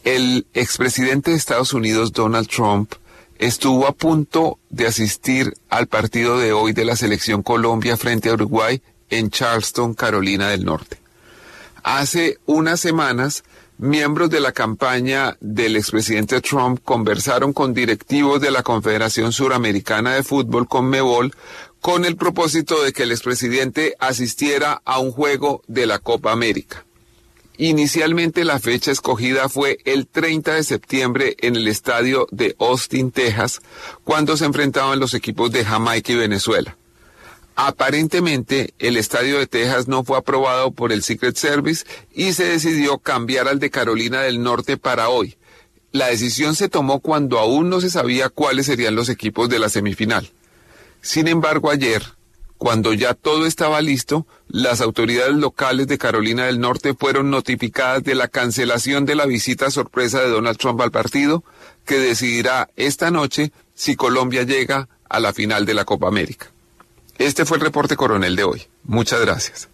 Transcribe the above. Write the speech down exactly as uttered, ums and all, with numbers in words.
El expresidente de Estados Unidos, Donald Trump, estuvo a punto de asistir al partido de hoy de la selección Colombia frente a Uruguay en Charleston, Carolina del Norte. Hace unas semanas, miembros de la campaña del expresidente Trump conversaron con directivos de la Confederación Suramericana de Fútbol, Conmebol, con el propósito de que el expresidente asistiera a un juego de la Copa América. Inicialmente la fecha escogida fue el treinta de septiembre en el estadio de Austin, Texas, cuando se enfrentaban los equipos de Jamaica y Venezuela. Aparentemente, el estadio de Texas no fue aprobado por el Secret Service y se decidió cambiar al de Carolina del Norte para hoy. La decisión se tomó cuando aún no se sabía cuáles serían los equipos de la semifinal. Sin embargo, ayer, cuando ya todo estaba listo, las autoridades locales de Carolina del Norte fueron notificadas de la cancelación de la visita sorpresa de Donald Trump al partido, que decidirá esta noche si Colombia llega a la final de la Copa América. Este fue el reporte coronel de hoy. Muchas gracias.